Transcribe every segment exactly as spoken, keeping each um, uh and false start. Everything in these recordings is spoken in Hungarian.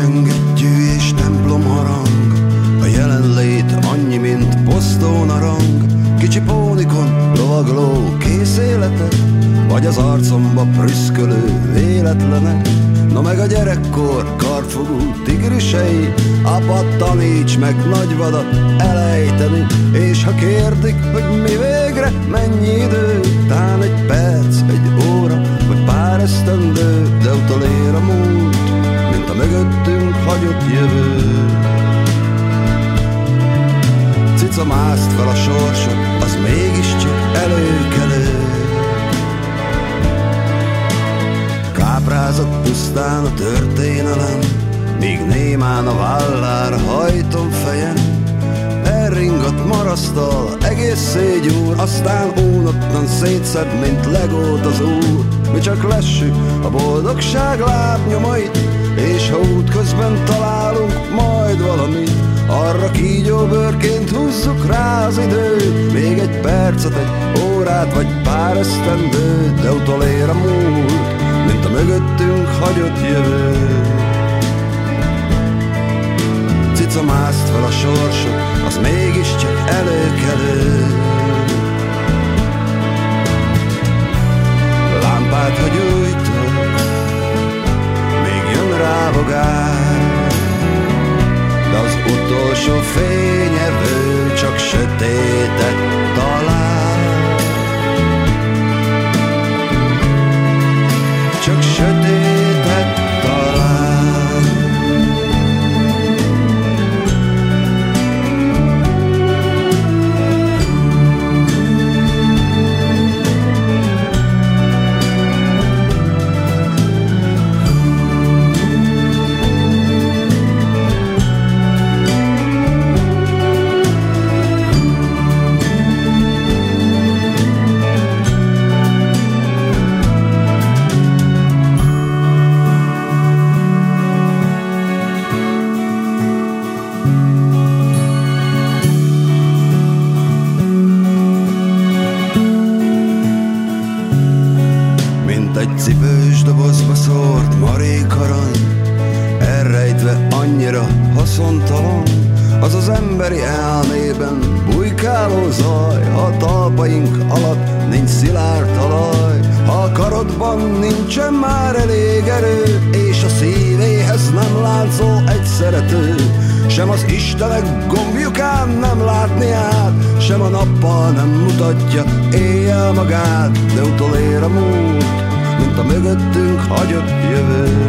Csengettyű és templom harang, a jelenlét annyi, mint posztón arang. Kicsi pónikon lovagló kész életek, vagy az arcomba prüszkölő véletlenek. Na meg a gyerekkor kartfogú tigrisei, apa taníts meg nagyvadat elejteni. És ha kérdik, hogy mi végre, mennyi idő, tán egy perc, egy óra, vagy pár esztendő, de utolér a múlt, mint a mögöttünk hagyott jövő. Cica mászt fel a sorsot, az mégiscsak előkelő. Káprázott pusztán a történelem, míg némán a vállára hajtom fejem. Elringat marasztal, egész gyúr, aztán unottan szétszed, mint legót az úr. Mi csak lessük a boldogság lábnyomait, és ha útközben találunk majd valamit, arra kígyóbőrként húzzuk rá az időt. Még egy percet, egy órát, vagy pár esztendőt, de utolér a múlt, mint a mögöttünk hagyott jövő. Cica mászt fel a sorsot, az mégiscsak előkelő. Lámpát, ha gyújtok, még jön rá bogár, de az utolsó fényevő csak sötétet talál. Csak sötétet talál. Egy cipős dobozba szórt marék arany, elrejtve annyira haszontalan, az az emberi elmében bujkáló zaj. Ha a talpaink alatt nincs szilárd talaj, ha a karodban nincsen már elég erő, és a szívéhez nem láncol egy szerető, sem az Istenek gombjukán nem látni át, sem a nappal nem mutatja éjjel magát, de utolér a múlt, mint a mögöttünk hagyott jövő.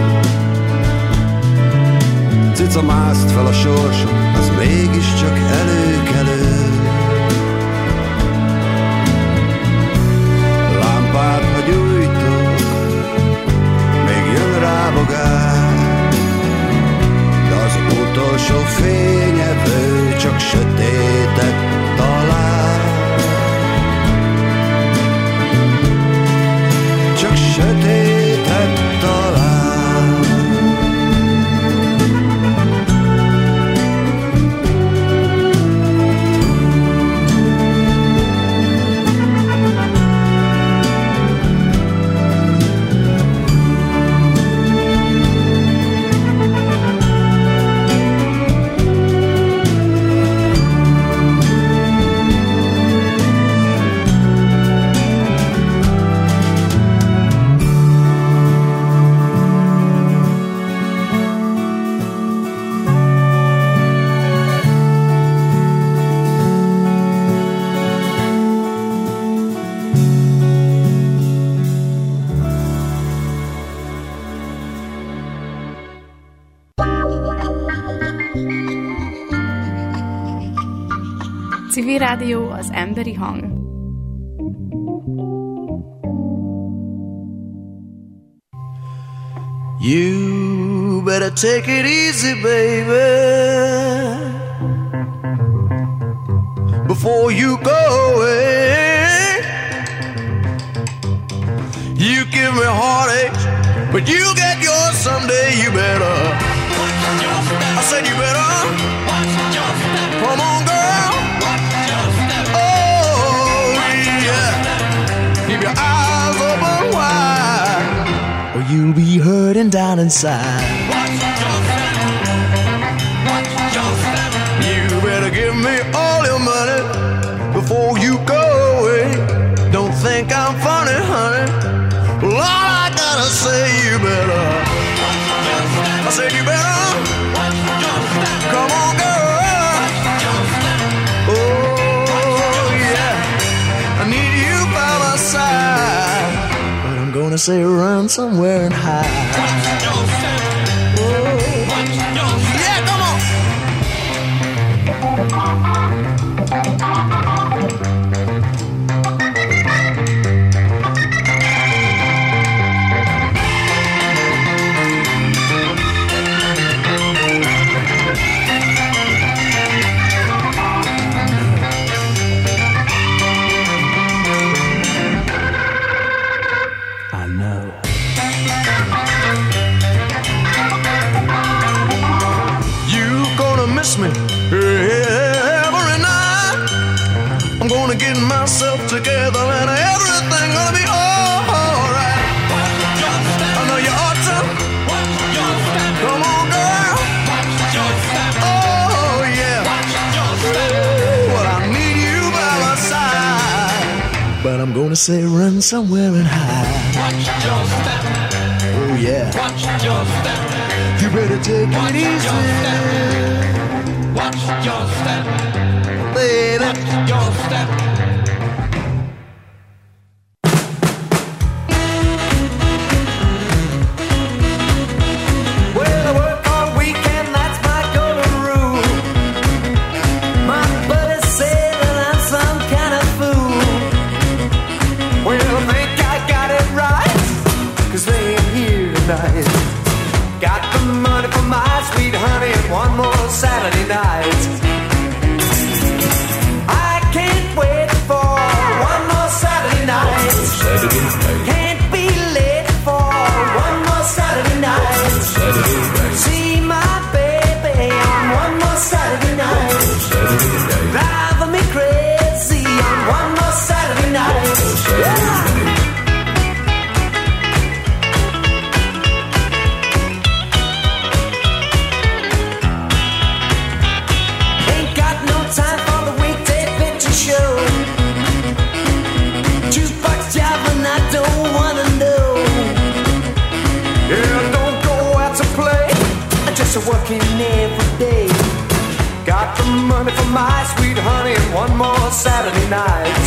Cica mászt fel a sorsot, az mégiscsak előkelő. Lámpát, ha gyújtok, még jön rá bogár, de az utolsó fényevő csak sötétet talál. Csak sötétet talál. Civil Rádió, az emberi hang. You better take it easy, baby, before you go away. You give me heartache, but you get yours someday. You better, I said you better, come on, girl. Oh yeah, keep your eyes open wide, or you'll be hurting down inside. say run somewhere and hide. Oh. Yeah, come on. Me every night. I'm gonna get myself together and everything gonna be alright. I know you ought to. Come on, girl. Oh yeah. Well, I need you by my side, but I'm gonna say run somewhere and hide. Oh yeah. You better take it easy. Watch your step, baby. Watch your step. Well, I work all weekend, that's my golden rule. My buddy said that I'm some kind of fool. Well, I think I got it right, 'cause they ain't here tonight. Got the money for my sweet honey and one more Saturday night. I can't wait for one more Saturday night. Saturday night. Can't be late for one more Saturday night. Saturday night. See my baby on one more Saturday night. Saturday night. Driving me crazy on one more Saturday night. Saturday yeah. night. Working every day. Got the money for my sweet honey and one more Saturday night.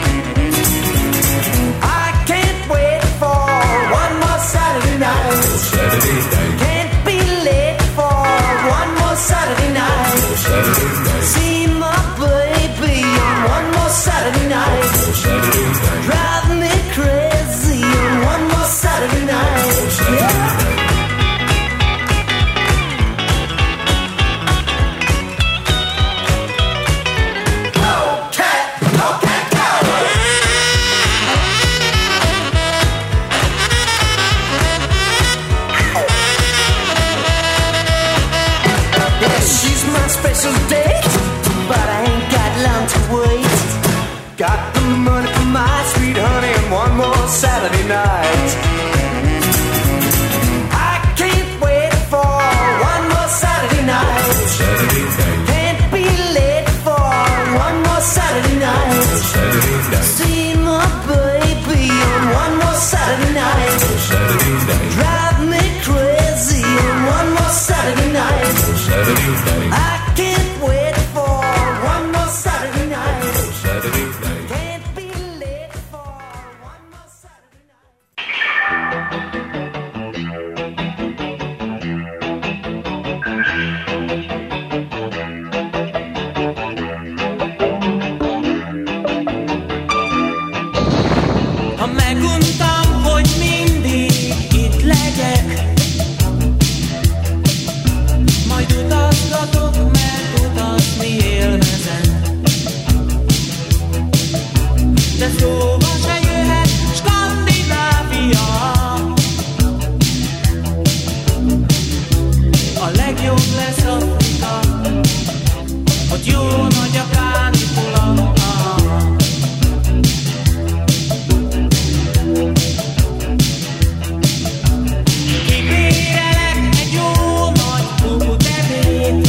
I can't wait for one more Saturday night. Saturday night. Can't be late for one more Saturday night. Saturday night. See my baby on one more Saturday night. Saturday night. Drive me crazy on one more Saturday night. Saturday yeah. night. Special date, but I ain't got long to wait. Got the money for my sweet honey and one more Saturday night. I can't wait for one more Saturday night. Saturday night. Can't be late for one more Saturday night. Saturday night. See my baby on one more Saturday night. Saturday night. Drive me crazy on one more Saturday night. Saturday night. I can't wait for one more Saturday night. Saturday night. Can't be late for one more Saturday night. Ha meguntam, hogy mindig itt legyek, majd utazgatok, mert utazni élvezem. De szóba se jöhet Skandinávia, a legjobb lesz Afrika, ott jó nagy a kánikula. Kibérelek egy jó nagy bubutevét,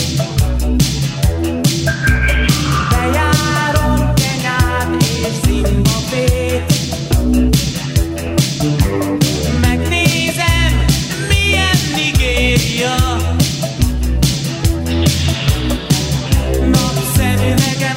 bejárom Kenyát és Zimbabvét. Megnézem, milyen Nigéria, napszemüveget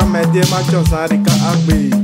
media macho sarika agbi.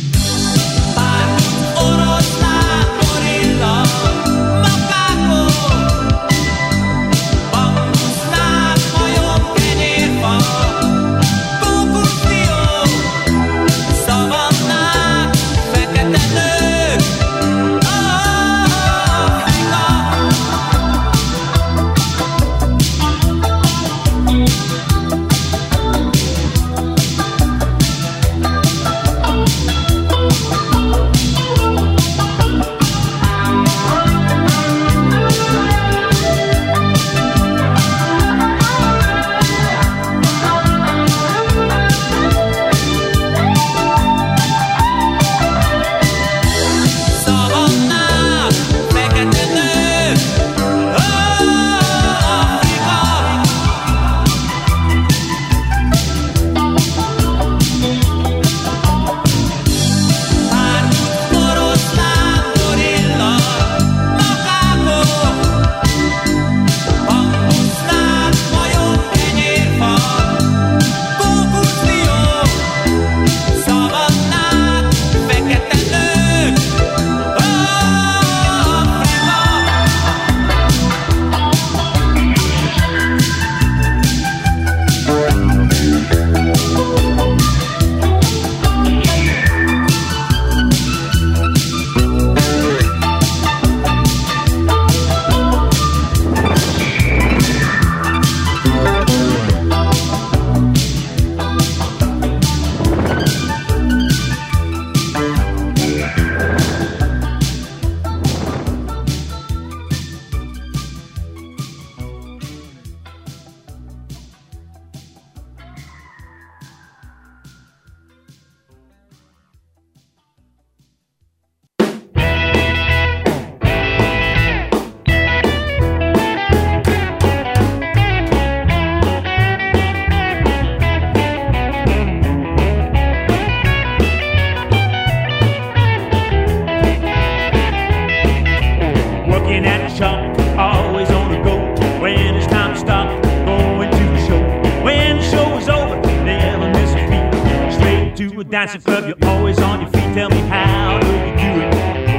Dancing club, you're always on your feet. Tell me, how do you do it?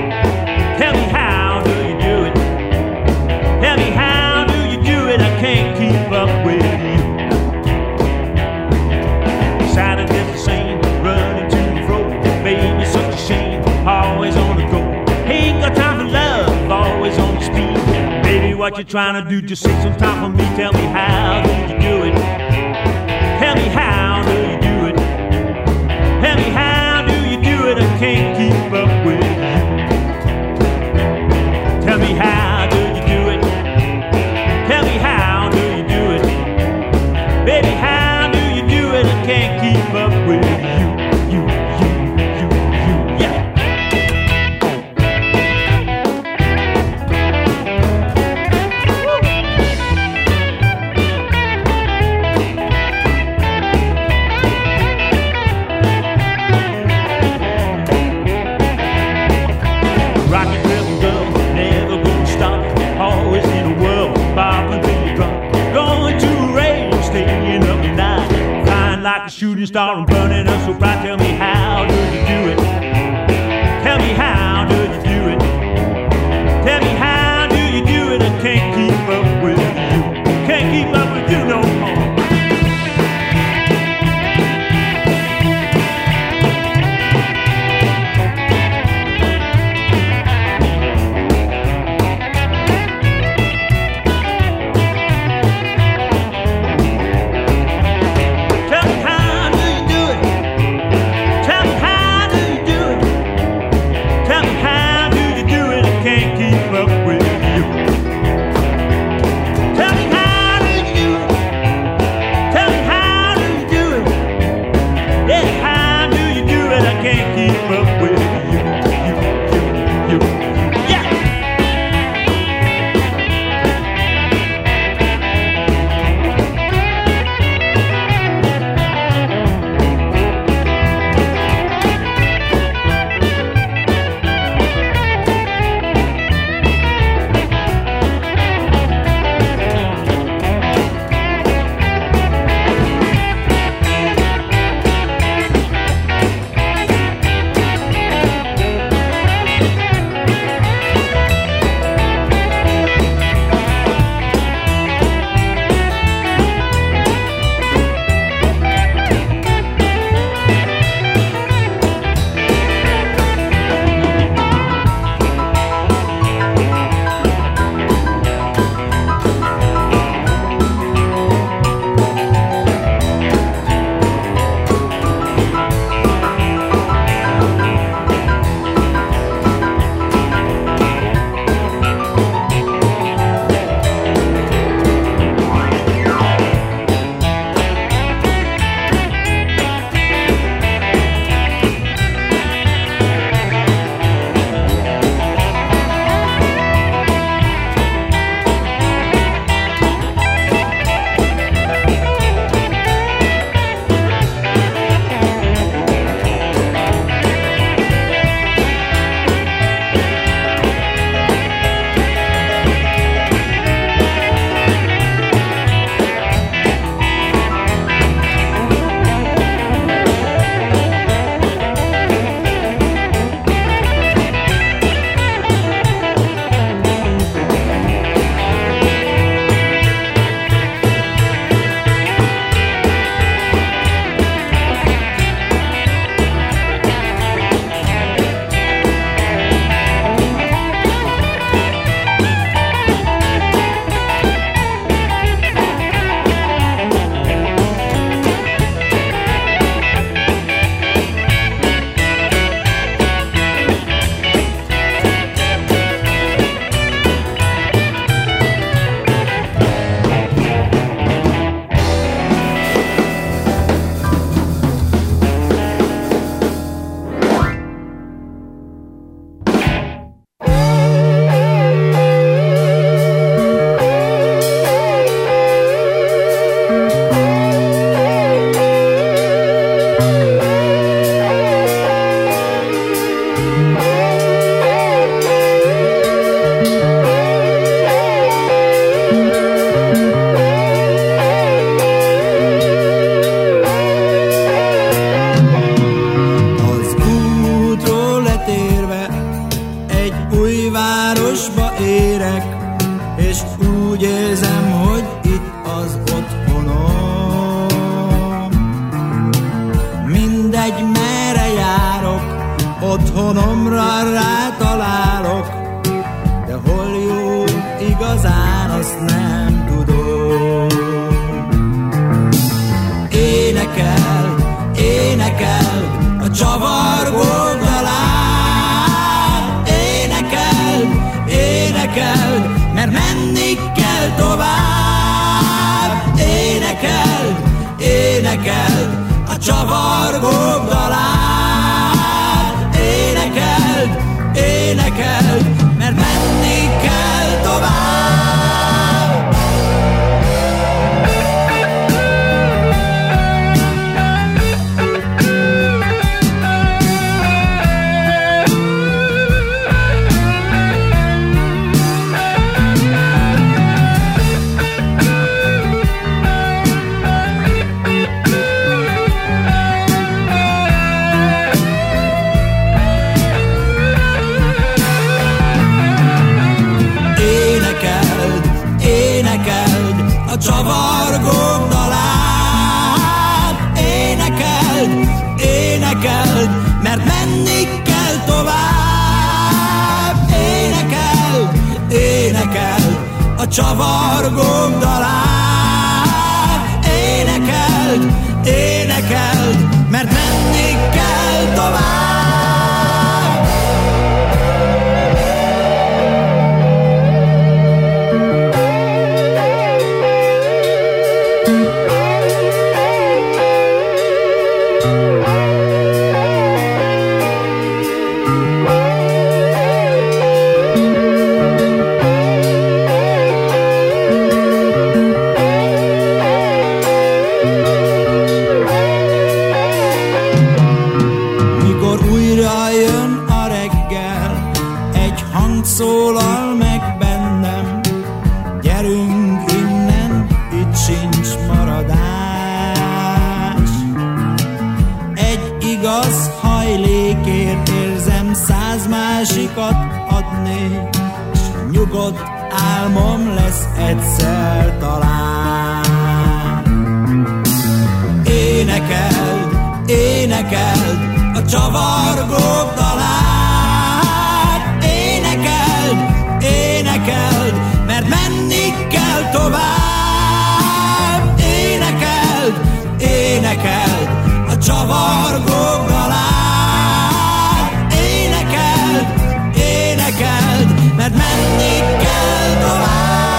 Tell me, how do you do it? Tell me, how do you do it? I can't keep up with you. Saturday's the same, running to and fro. Baby, such a shame, always on the go. Ain't got time for love, always on the speed. Baby, what you trying to do? Just take some time for me. Tell me, how do you do it? Tell me, how do you do it? Tell me, how do you do it? I can't keep up with you. Tell me, how do you do it? Tell me, how do you do it? Baby, how do you do it? I can't keep up with you. You, you, you, you, yeah. Like a shooting star and burning us so bright. Tell me, how do you do it? Tell me, how do you do it? Tell me, how do you do it? I can't keep up with you. Can't keep up with you no more. Tell mindegy, merre járok, otthonomra rátalálok, de hol jó igazán, azt nem tudom. Énekel, énekel a csavargó dalát, énekel, énekel, mert menni kell tovább. Énekel, énekel a csavargó dalát, énekel, énekel, mert menni kell tovább. A csavargó dalát, énekeld, énekeld, mert menni kell tovább. Énekeld, énekeld a csavargó dalát, énekeld, énekeld, mert menni kell tovább. Szólal meg bennem, gyerünk innen, itt sincs maradás. Egy igaz hajlékért érzem száz másikat adni, s nyugodt álmom lesz egyszer talán. Énekeld, énekeld a csavargó dalát, énekeld, mert menni kell tovább. Énekeld, énekeld a csavargó dalát, énekeld, énekeld, mert menni kell tovább.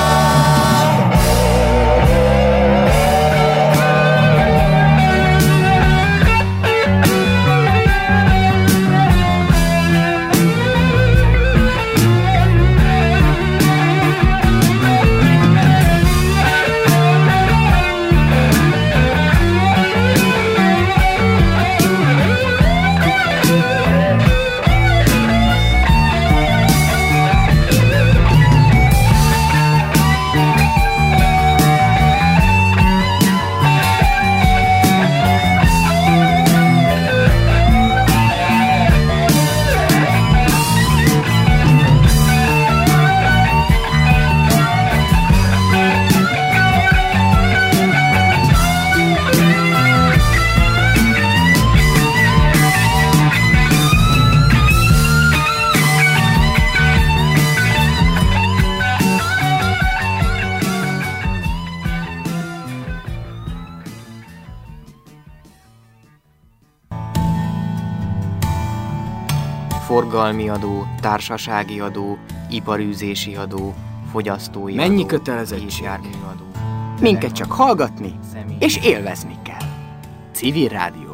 Forgalmi adó, társasági adó, iparűzési adó, fogyasztói Mennyi adó, kötelezettség? gépjárműadó. Minket csak hallgatni Személy. és élvezni kell. Civil rádióadó.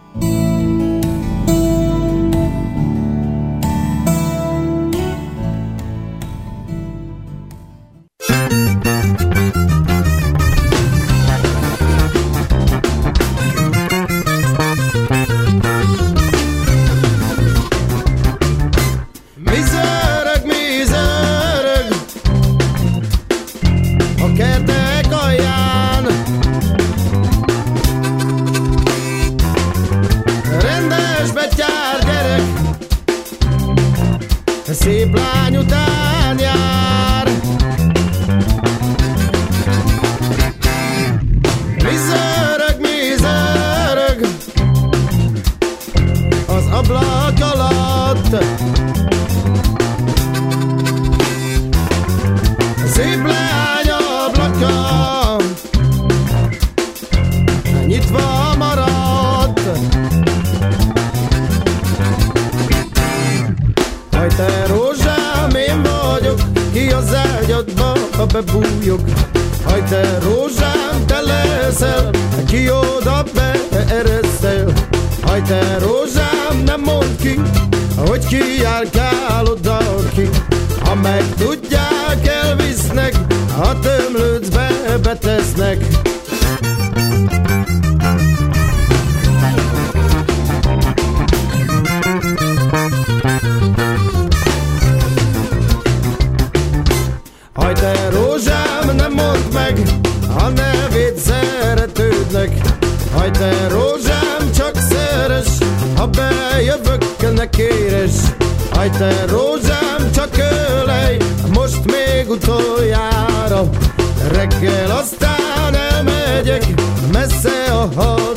Szép lány után jár. Mi zörög, mi zörög, Szép leány ablaka nyitva maradt. Haj te rózsám, én vagyok, ki az ágyadba, ha bebújok. Haj te rózsám, te leszel, ki oda beereszel. Haj te rózsám, nem mondd ki, hogy ki járkál oda ki. Ha megtudják, elvisznek, a tömlőcbe betesznek. Haj te rózsám, nem mondd meg a nevét szeretődnek. Haj te rózsám, csak szeres, ha bejövök, ne kéres. Haj te rózsám, csak ölej, most még utoljára. Reggel aztán elmegyek messze a hal.